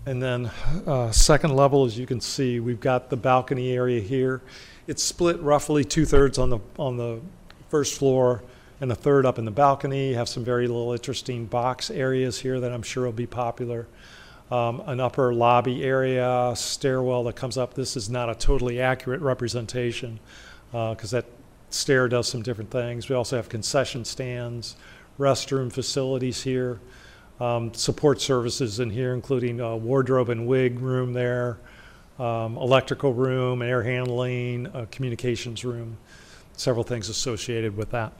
And then second level, as you can see, we've got the balcony area here. It's split roughly 2/3 on the first floor and a third up in the balcony. You have some very little interesting box areas here that I'm sure will be popular. An upper lobby area, stairwell that comes up. This is not a totally accurate representation because that stair does some different things. We also have concession stands, restroom facilities here. Support services in here, including a wardrobe and wig room there, electrical room, air handling, a communications room, several things associated with that.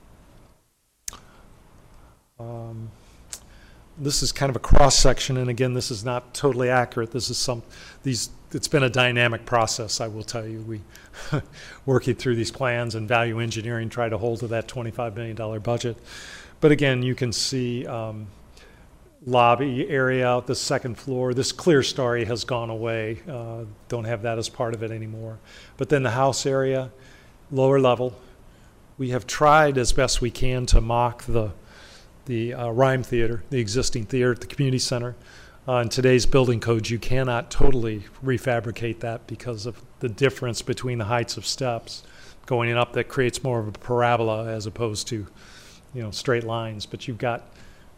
This is kind of a cross section, and again, this is not totally accurate. This is it's been a dynamic process, I will tell you. We working through these plans and value engineering, try to hold to that $25 million budget. But again, you can see lobby area out the second floor. This clear story has gone away. Don't have that as part of it anymore. But then the house area, lower level. We have tried as best we can to mock the Rhyme Theater, the existing theater at the community center. In today's building codes, you cannot totally refabricate that because of the difference between the heights of steps going up that creates more of a parabola as opposed to, straight lines. But you've got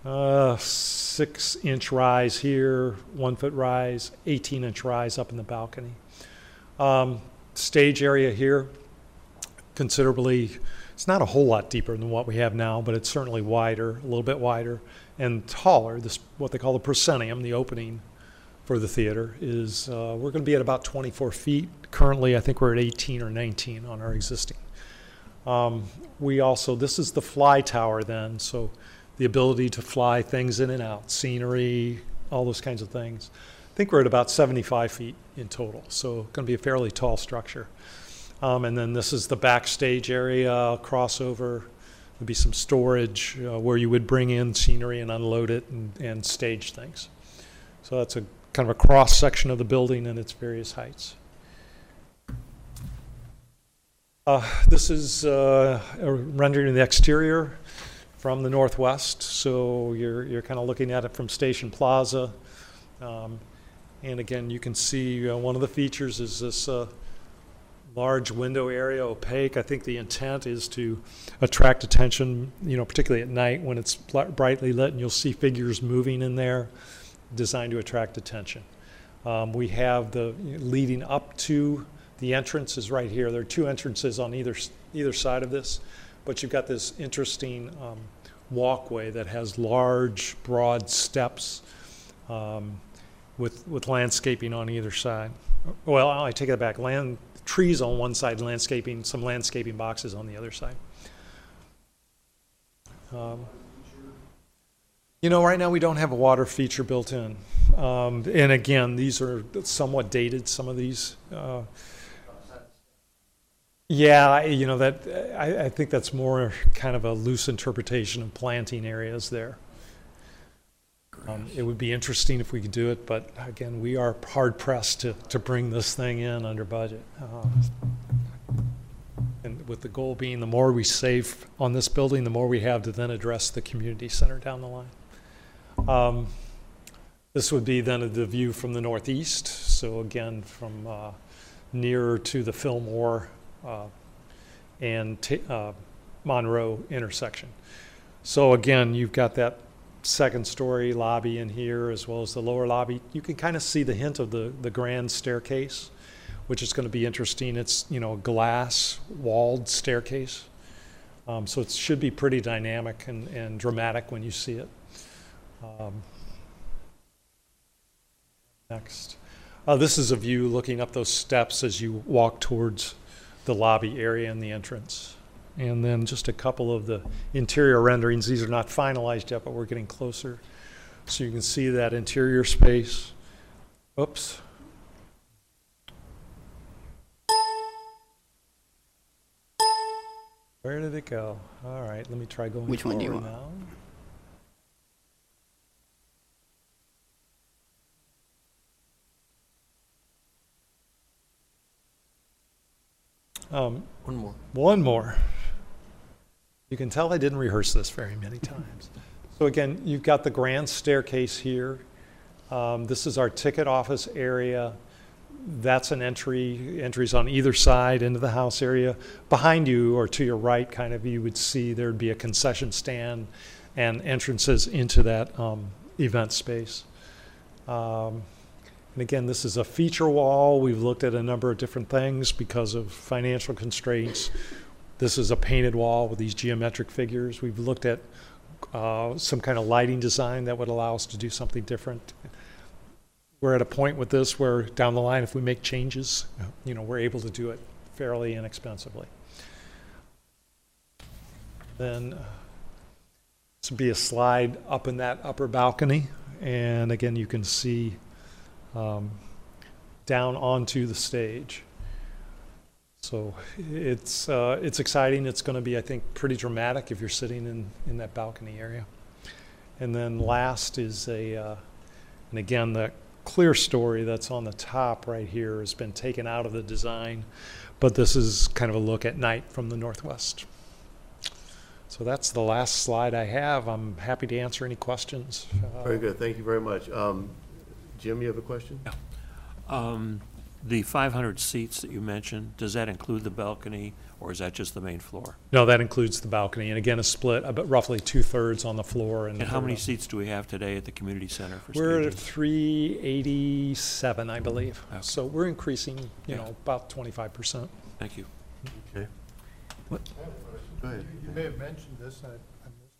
6-inch rise here, 1-foot rise, 18-inch rise up in the balcony. Stage area here, considerably, it's not a whole lot deeper than what we have now, but it's certainly wider, a little bit wider, and taller. This, what they call the proscenium, the opening for the theater, is we're going to be at about 24 feet. Currently, I think we're at 18 or 19 on our existing. This is the fly tower then, so the ability to fly things in and out, scenery, all those kinds of things. I think we're at about 75 feet in total, so going to be a fairly tall structure. And then this is the backstage area, crossover. There'd be some storage where you would bring in scenery and unload it and stage things. So that's a kind of a cross section of the building and its various heights. This is a rendering of the exterior from the northwest. So you're kind of looking at it from Station Plaza. And again, you can see one of the features is this large window area, opaque. I think the intent is to attract attention, particularly at night when it's brightly lit, and you'll see figures moving in there, designed to attract attention. We have the leading up to the entrance is right here. There are two entrances on either side of this, but you've got this interesting walkway that has large, broad steps with landscaping on either side. Well, I take it back. Trees on one side, some landscaping boxes on the other side. Right now we don't have a water feature built in. And again, these are somewhat dated, some of these. I think that's more kind of a loose interpretation of planting areas there. It would be interesting if we could do it, but again, we are hard pressed to bring this thing in under budget. And with the goal being the more we save on this building, the more we have to then address the community center down the line. This would be then the view from the northeast. So again, from nearer to the Fillmore and Monroe intersection. So again, you've got that second story lobby in here as well as the lower lobby. You can kind of see the hint of the grand staircase, which is going to be interesting. It's a glass walled staircase, so it should be pretty dynamic and dramatic when you see it. Next, this is a view looking up those steps as you walk towards the lobby area and the entrance. And then just a couple of the interior renderings. These are not finalized yet, but we're getting closer. So you can see that interior space. Oops. Where did it go? All right, let me try going Which one do you forward want? now. One more. One more. You can tell I didn't rehearse this very many times. So again, you've got the grand staircase here. This is our ticket office area. That's an entries on either side into the house area. Behind you or to your right, kind of, you would see there'd be a concession stand and entrances into that event space. And again, this is a feature wall. We've looked at a number of different things because of financial constraints. This is a painted wall with these geometric figures. We've looked at some kind of lighting design that would allow us to do something different. We're at a point with this where down the line, if we make changes, we're able to do it fairly inexpensively. Then this would be a slide up in that upper balcony. And again, you can see down onto the stage. So it's exciting. It's going to be, I think, pretty dramatic if you're sitting in that balcony area. And then last is and again, the clear story that's on the top right here has been taken out of the design, but this is kind of a look at night from the northwest. So that's the last slide I have. I'm happy to answer any questions. Very good. Thank you very much. Jim, you have a question? Yeah. The 500 seats that you mentioned, does that include the balcony, or is that just the main floor? No, that includes the balcony, and again, a split, about roughly 2/3 on the floor. And how many seats do we have today at the community center for We're stages? at 387, I believe. Okay. So we're increasing, about 25%. Thank you. Okay. What? Go ahead. You may have mentioned this, I missed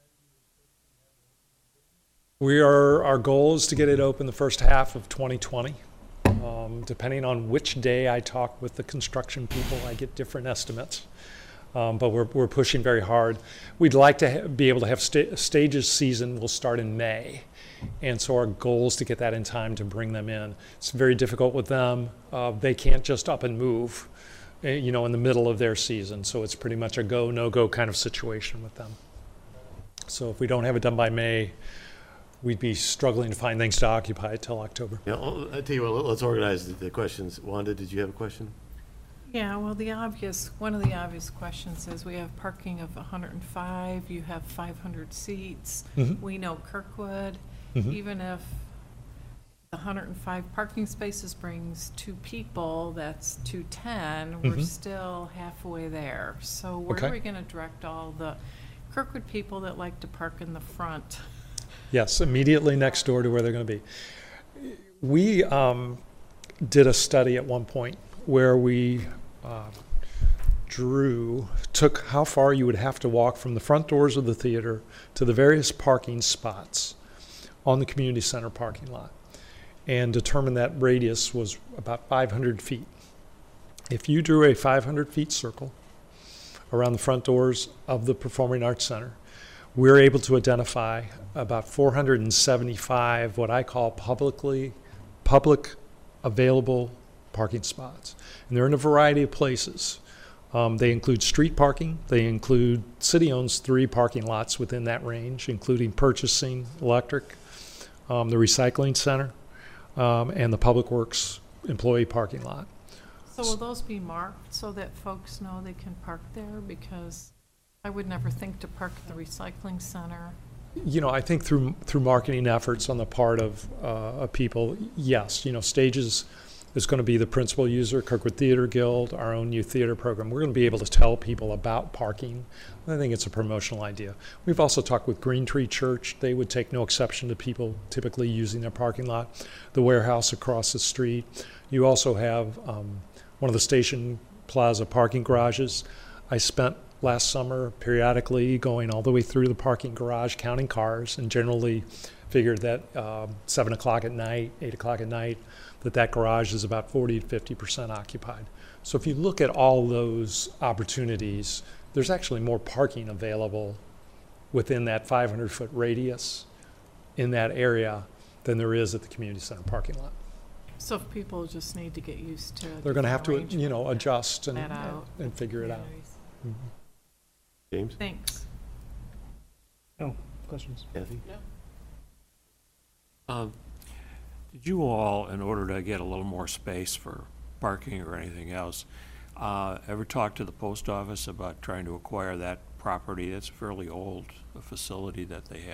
it. Our goal is to get it open the first half of 2020. Depending on which day I talk with the construction people, I get different estimates. But we're pushing very hard. We'd like to be able to have stages season will start in May. And so our goal is to get that in time to bring them in. It's very difficult with them. They can't just up and move, in the middle of their season. So it's pretty much a go, no-go kind of situation with them. So if we don't have it done by May, we'd be struggling to find things to occupy till October. Yeah, I'll tell you what, let's organize the questions. Wanda, did you have a question? Yeah, well, one of the obvious questions is we have parking of 105, you have 500 seats. Mhm. We know Kirkwood, Mhm. even if the 105 parking spaces brings 2 people, that's 210, we're Mhm. still halfway there. So where Okay. are we going to direct all the Kirkwood people that like to park in the front? Yes, immediately next door to where they're going to be. We did a study at one point where we took how far you would have to walk from the front doors of the theater to the various parking spots on the community center parking lot, and determined that radius was about 500 feet. If you drew a 500 feet circle around the front doors of the Performing Arts Center, we're able to identify about 475 what I call public available parking spots. And they're in a variety of places. They include street parking. They include, city owns 3 parking lots within that range, including purchasing, electric, the recycling center, and the Public Works employee parking lot. So will those be marked so that folks know they can park there? Because I would never think to park at the recycling center. I think through marketing efforts on the part of people, yes, Stages is going to be the principal user, Kirkwood Theater Guild, our own youth theater program. We're going to be able to tell people about parking. I think it's a promotional idea. We've also talked with Green Tree Church. They would take no exception to people typically using their parking lot. The warehouse across the street. You also have one of the Station Plaza parking garages. I spent last summer periodically going all the way through the parking garage, counting cars, and generally figured that 7 o'clock at night, 8 o'clock at night, that garage is about 40 to 50% occupied. So if you look at all those opportunities, there's actually more parking available within that 500-foot radius in that area than there is at the community center parking lot. So if people just need to get used to They're going to have to, arrangement, adjust and that out. figure it out. Mhm. James? Thanks. No, questions? Kathy? Did you all, in order to get a little more space for parking or anything else, ever talk to the post office about trying to acquire that property? It's a fairly old facility that they have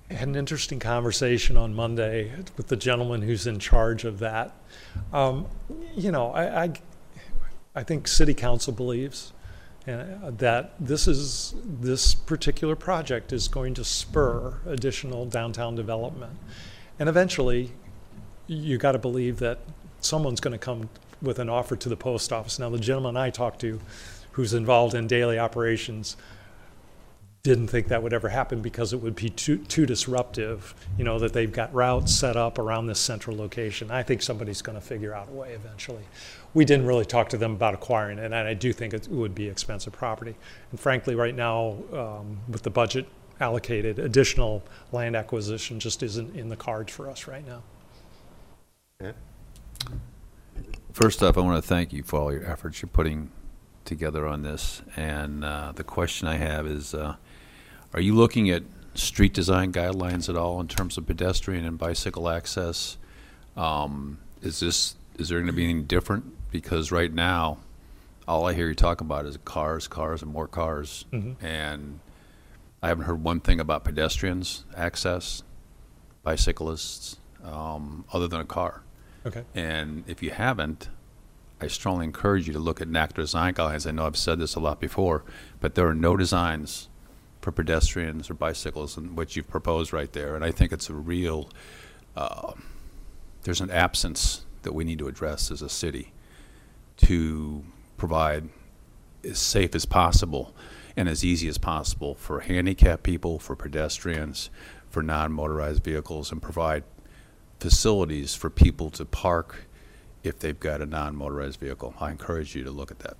had an interesting conversation on Monday with the gentleman who's in charge of that. You know, I think City Council believes that this particular project is going to spur additional downtown development. And eventually, you got to believe that someone's going to come with an offer to the post office. Now, the gentleman I talked to, who's involved in daily operations, didn't think that would ever happen because it would be too disruptive, you know, that they've got routes set up around this central location. I think somebody's going to figure out a way eventually. We didn't really talk to them about acquiring it, and I do think it would be expensive property. And frankly, right now, with the budget allocated, additional land acquisition just isn't in the cards for us right now. Yeah. First off, I want to thank you for all your efforts you're putting together on this. And the question I have is, are you looking at street design guidelines at all in terms of pedestrian and bicycle access? Is there going to be anything different? Because right now, all I hear you talking about is cars, and more cars. Mm-hmm. And I haven't heard one thing about pedestrians access, bicyclists, other than a car. Okay. And if you haven't, I strongly encourage you to look at NACDA design guidelines. I know I've said this a lot before, but there are no designs for pedestrians or bicycles in what you've proposed right there. And I think it's a real, there's an absence that we need to address as a city to provide as safe as possible and as easy as possible for handicapped people, for pedestrians, for non-motorized vehicles, and provide facilities for people to park if they've got a non-motorized vehicle. I encourage you to look at that.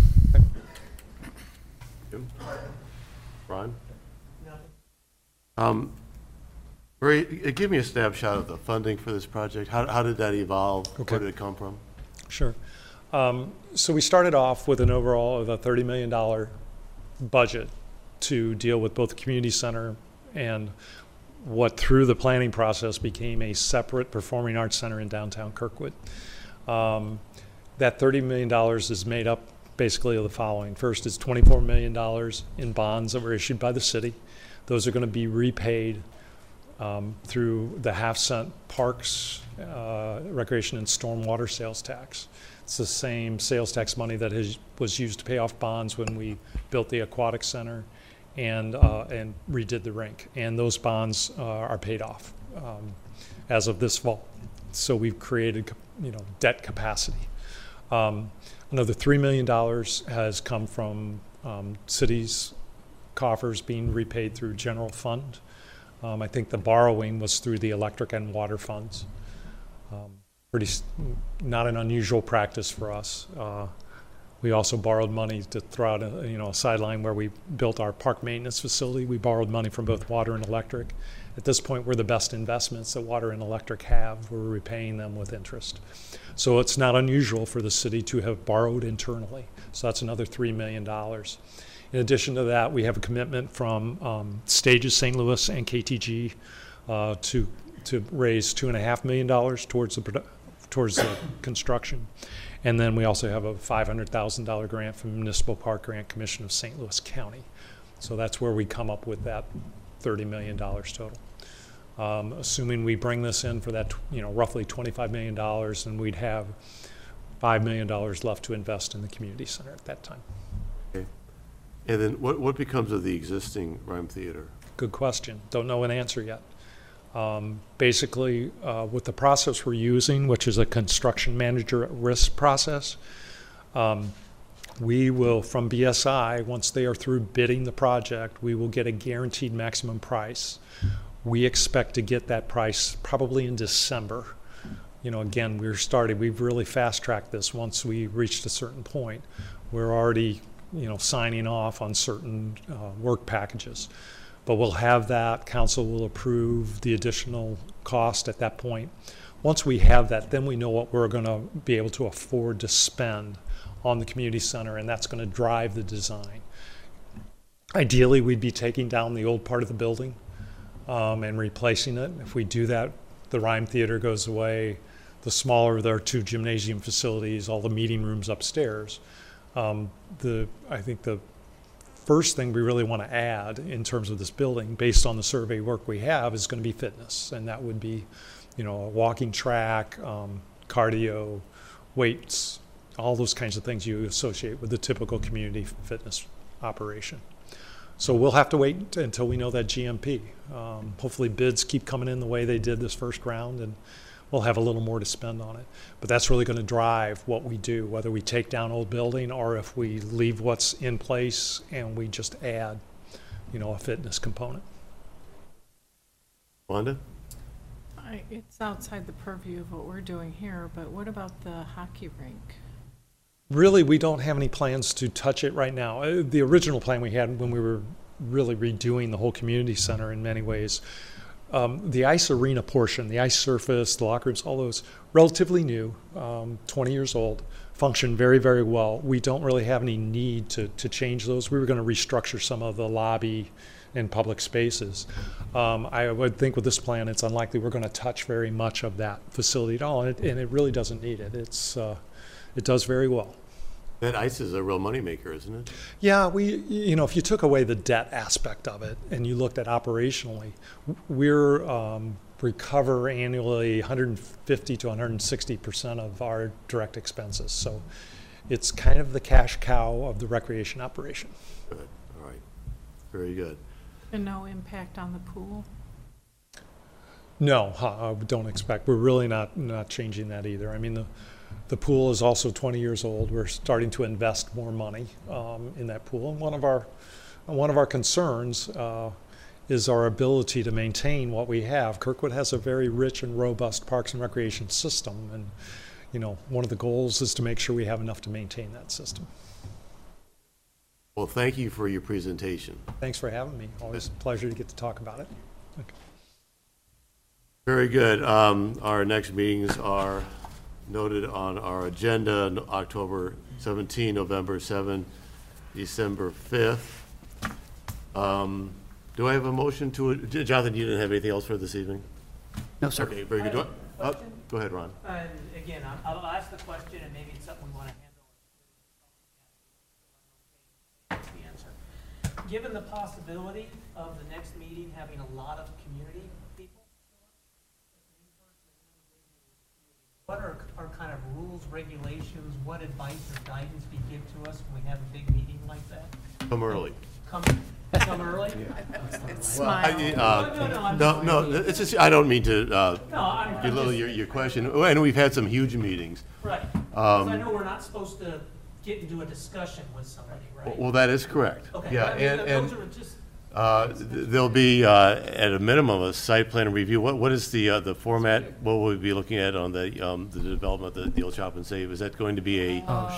Ron? Ray, give me a snapshot of the funding for this project. How did that evolve? Okay. Where did it come from? Sure. So we started off with an overall of a $30 million budget to deal with both the community center and what through the planning process became a separate performing arts center in downtown Kirkwood. That $30 million is made up basically of the following. First is $24 million in bonds that were issued by the city. Those are going to be repaid through the half-cent parks, recreation, and stormwater sales tax. It's the same sales tax money that was used to pay off bonds when we built the aquatic center and redid the rink. And those bonds are paid off as of this fall. So we've created, debt capacity. Another $3 million has come from cities' coffers being repaid through general fund. I think the borrowing was through the electric and water funds. Not an unusual practice for us. We also borrowed money to throw out a sideline where we built our park maintenance facility. We borrowed money from both water and electric. At this point, we're the best investments that water and electric have. We're repaying them with interest. So it's not unusual for the city to have borrowed internally. So that's another $3 million. In addition to that, we have a commitment from Stages St. Louis and KTG to raise $2.5 million towards the construction. And then we also have a $500,000 grant from Municipal Park Grant Commission of St. Louis County. So that's where we come up with that $30 million total. Assuming we bring this in for that, roughly $25 million, and we'd have $5 million left to invest in the community center at that time. Okay. And then what becomes of the existing Rhyme Theater? Good question. Don't know an answer yet. Basically, with the process we're using, which is a construction manager at risk process, we will, from BSI, once they are through bidding the project, we will get a guaranteed maximum price. We expect to get that price probably in December. Again, we've really fast-tracked this once we reached a certain point. We're already, signing off on certain work packages. But we'll have that, council will approve the additional cost at that point. Once we have that, then we know what we're going to be able to afford to spend on the community center, and that's going to drive the design. Ideally, we'd be taking down the old part of the building and replacing it. If we do that, the Rhyme Theater goes away, the smaller of our two gymnasium facilities, all the meeting rooms upstairs. I think the first thing we really want to add in terms of this building, based on the survey work we have, is going to be fitness. And that would be, a walking track, cardio, weights, all those kinds of things you associate with the typical community fitness operation. So we'll have to wait until we know that GMP. Hopefully bids keep coming in the way they did this first round, and we'll have a little more to spend on it. But that's really going to drive what we do, whether we take down old building or if we leave what's in place and we just add, a fitness component. Wanda? It's outside the purview of what we're doing here, but what about the hockey rink? Really, we don't have any plans to touch it right now. The original plan we had when we were really redoing the whole community center in many ways, the ice arena portion, the ice surface, the locker rooms, all those, relatively new, 20 years old, function very, very well. We don't really have any need to change those. We were going to restructure some of the lobby and public spaces. I would think with this plan, it's unlikely we're going to touch very much of that facility at all, and it really doesn't need it. It does very well. That ice is a real moneymaker, isn't it? Yeah, if you took away the debt aspect of it and you looked at operationally, we're recover annually 150 to 160% of our direct expenses. So it's kind of the cash cow of the recreation operation. Good, all right, very good. And no impact on the pool? No, I don't expect. We're really not changing that either. I mean, the pool is also 20 years old. We're starting to invest more money in that pool. And one of our concerns is our ability to maintain what we have. Kirkwood has a very rich and robust parks and recreation system, and one of the goals is to make sure we have enough to maintain that system. Well, thank you for your presentation. Thanks for having me. Always a pleasure to get to talk about it. Okay. Very good. Our next meetings are noted on our agenda: October 17, November 7, December 5th. Do I have a motion to, Jonathan, you didn't have anything else for this evening? No, sir. Okay, very good. Go ahead, Ron. And again, I'll ask the question, and maybe it's something we want to handle. The answer. Given the possibility of the next meeting having a lot of community people, what are our kind of rules, regulations, what advice or guidance do you give to us when we have a big meeting like that? Come early. Come early? Smile. No, it's just, I don't mean to No, I'm belittle just, your question. And we've had some huge meetings. right. Because I know we're not supposed to get into a discussion with somebody, right? Well, that is correct. Okay, Yeah, I mean, and those are just, there'll be, at a minimum, a site plan review. What is the format? What will we be looking at on the development of the Old Shop and Save? Is that going to be a?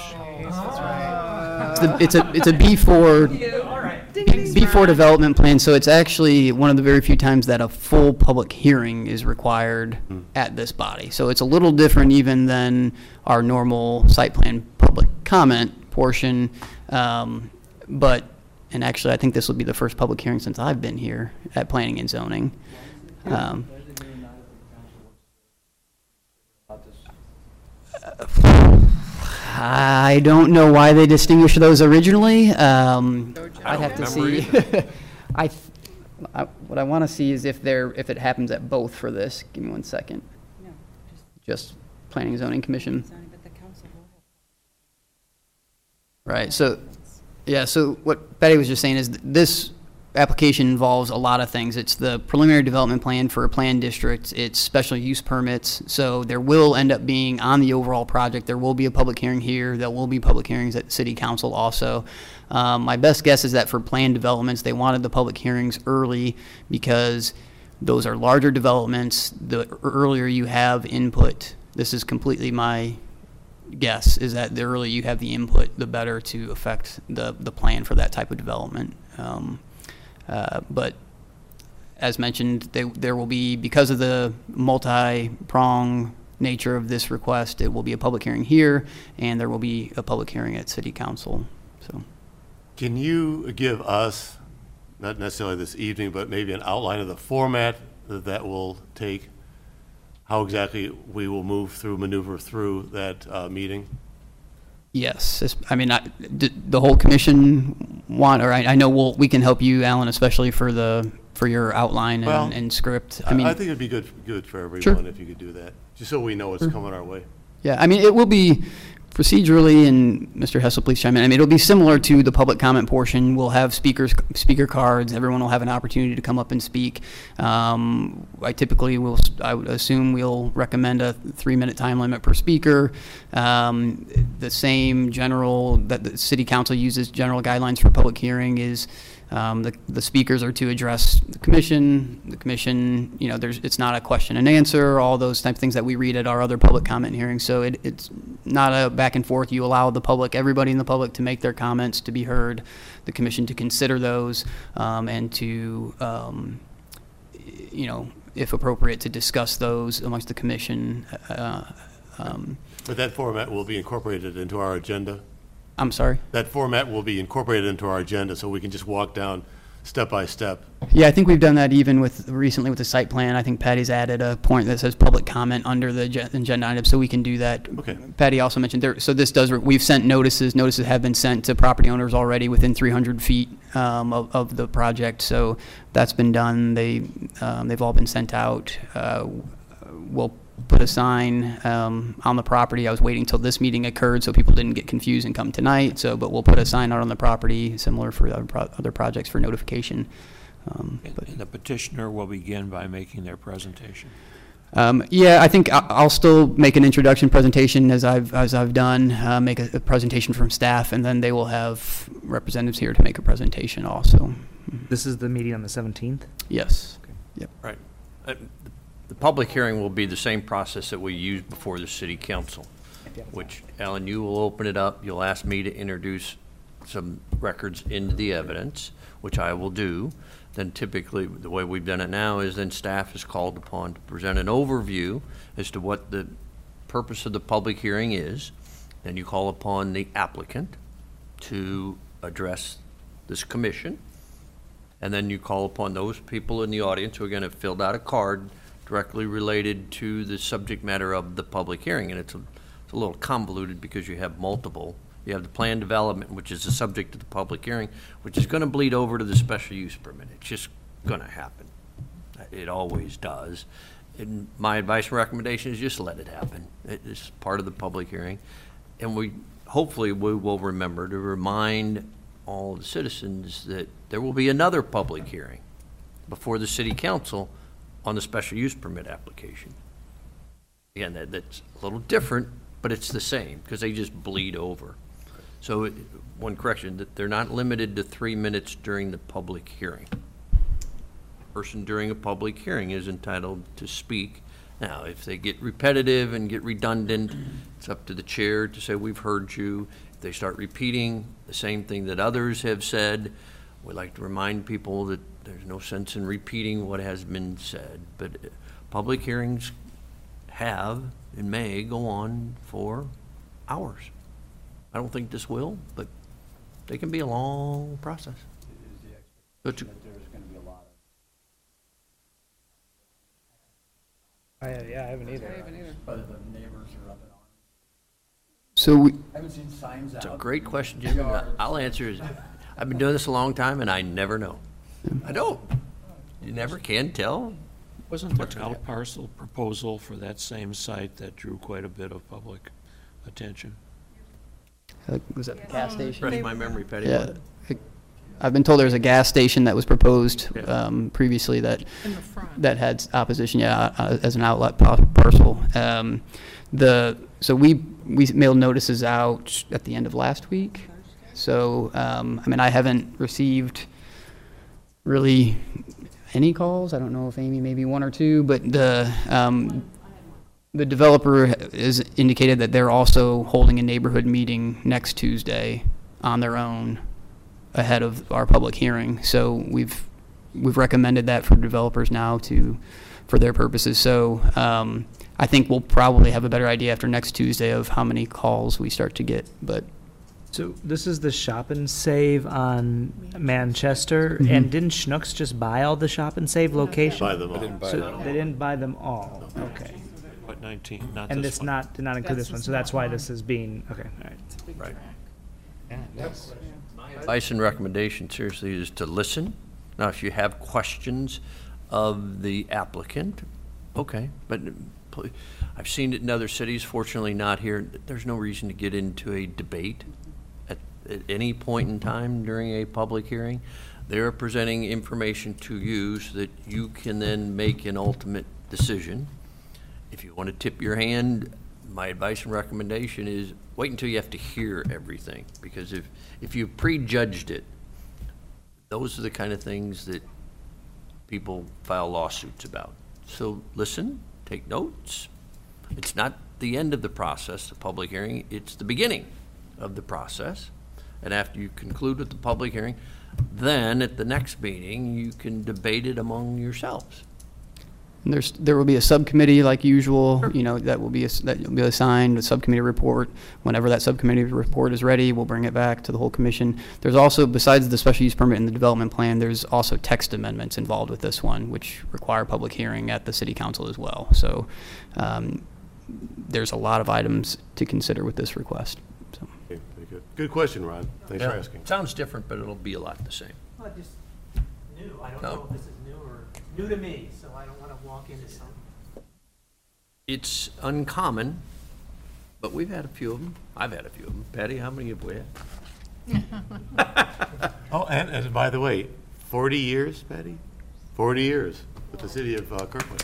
It's a B4 all right. B4 development plan, so it's actually one of the very few times that a full public hearing is required at this body. So it's a little different even than our normal site plan public comment portion, but. And actually, I think this will be the first public hearing since I've been here at Planning and Zoning. I don't know why they distinguished those originally. I'd have to see. What I want to see is if it happens at both for this. Give me 1 second. No, Just Planning and Zoning Commission. zoning, but the council will have. Right. So, yeah. So what Betty was just saying is this application involves a lot of things. It's the preliminary development plan for a planned district. It's special use permits. So there will end up being on the overall project. There will be a public hearing here. There will be public hearings at City Council also. My best guess is that for planned developments, they wanted the public hearings early because those are larger developments. The earlier you have input, this is completely my guess, is that the earlier you have the input, the better to affect the plan for that type of development. But as mentioned, there will be, because of the multi-prong nature of this request, it will be a public hearing here, and there will be a public hearing at City Council. So, Can you give us, not necessarily this evening, but maybe an outline of the format that will take, how exactly we will maneuver through that meeting? Yes, the whole commission I know we can help you, Alan, especially for your outline Well, and script. I think it'd be good for everyone Sure. if you could do that, just so we know what's coming our way. Yeah, it will be procedurally, and Mr. Hessel, please chime in. It'll be similar to the public comment portion. We'll have speaker cards. Everyone will have an opportunity to come up and speak. I would assume we'll recommend a 3-minute time limit per speaker. The same general that the city council uses general guidelines for public hearing is the speakers are to address the commission. The commission, it's not a question and answer, all those type of things that we read at our other public comment hearings. So it's not a back and forth. You allow everybody in the public to make their comments, to be heard, the commission to consider those, and to, if appropriate, to discuss those amongst the commission. But that format will be incorporated into our agenda? I'm sorry? That format will be incorporated into our agenda, so we can just walk down step by step. Yeah, I think we've done that even recently with the site plan. I think Patty's added a point that says public comment under the agenda item, so we can do that. Okay. Patty also mentioned so we've sent notices. Notices have been sent to property owners already within 300 feet of the project, so that's been done. They've all been sent out. We'll put a sign on the property. I was waiting till this meeting occurred so people didn't get confused and come tonight. But we'll put a sign out on the property, similar for other projects for notification. And the petitioner will begin by making their presentation. Yeah, I think I'll still make an introduction presentation as I've done. Make a presentation from staff, and then they will have representatives here to make a presentation also. This is the meeting on the 17th? Yes. Yep. Right. The public hearing will be the same process that we used before the city council, which, Alan, you will open it up. You'll ask me to introduce some records into the evidence, which I will do. Then typically, the way we've done it now is then staff is called upon to present an overview as to what the purpose of the public hearing is. Then you call upon the applicant to address this commission. And then you call upon those people in the audience who are going to fill out a card directly related to the subject matter of the public hearing. And it's a little convoluted because you have multiple. You have the plan development, which is the subject of the public hearing, which is going to bleed over to the special use permit. It's just going to happen. It always does. And my advice and recommendation is just let it happen. It's part of the public hearing. And hopefully we will remember to remind all the citizens that there will be another public hearing before the city council on the special use permit application. Again, that's a little different, but it's the same because they just bleed over. So one correction, that they're not limited to 3 minutes during the public hearing. A person during a public hearing is entitled to speak. Now, if they get repetitive and get redundant, it's up to the chair to say, we've heard you. If they start repeating the same thing that others have said, we like to remind people that there's no sense in repeating what has been said. But public hearings have and may go on for hours. I don't think this will, but they can be a long process. But I haven't either. So it's a great question, Jim. I'll answer it. I've been doing this a long time, and I never know. I don't. You never can tell. Wasn't there an out parcel proposal for that same site that drew quite a bit of public attention? Was that the gas station? Refresh my memory, Patty. Yeah. I've been told there's a gas station that was proposed previously that In the front. that had opposition, as an outlet parcel. So we mailed notices out at the end of last week. So I haven't received really any calls. I don't know if Amy, maybe one or two, but the developer has indicated that they're also holding a neighborhood meeting next Tuesday on their own ahead of our public hearing. So we've recommended that for developers now for their purposes. So I think we'll probably have a better idea after next Tuesday of how many calls we start to get. But So this is the Shop and Save on Manchester, and didn't Schnucks just buy all the Shop and Save locations? Buy them all. So they didn't buy them all. Okay. But 19, not And this this one. did not include this That's one, just so that's not why mine. this is being, okay, all right. It's a big Right. track. Advice and recommendation, seriously, is to listen. Now, if you have questions of the applicant, okay, but I've seen it in other cities, fortunately not here. There's no reason to get into a debate at any point in time during a public hearing. They're presenting information to you so that you can then make an ultimate decision. If you want to tip your hand, my advice and recommendation is wait until you have to hear everything, because if you prejudged it, those are the kind of things that people file lawsuits about. So listen, take notes. It's not the end of the process, the public hearing, it's the beginning of the process. And after you conclude with the public hearing, then at the next meeting, you can debate it among yourselves. And there will be a subcommittee like usual, that will be assigned, a subcommittee report. Whenever that subcommittee report is ready, we'll bring it back to the whole commission. There's also, besides the special use permit and the development plan, there's also text amendments involved with this one, which require public hearing at the city council as well. So there's a lot of items to consider with this request. So. Okay, very good. Good question, Ron. Thanks for asking. Sounds different, but it'll be a lot the same. Well, just new. I don't No. know if this is new or new to me, so I don't want to walk into something. It's uncommon, but we've had a few of them. I've had a few of them. Patty, how many have we had? Oh, and by the way, 40 years, Patty? 40 years with the city of Kirkland.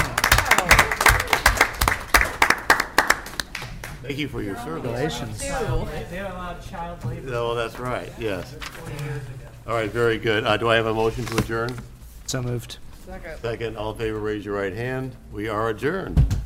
Thank you for your service. Congratulations. They allowed child labor Oh, that's right, yes. 20 years ago. All right, very good. Do I have a motion to adjourn? So moved. Second, all in favor, raise your right hand. We are adjourned.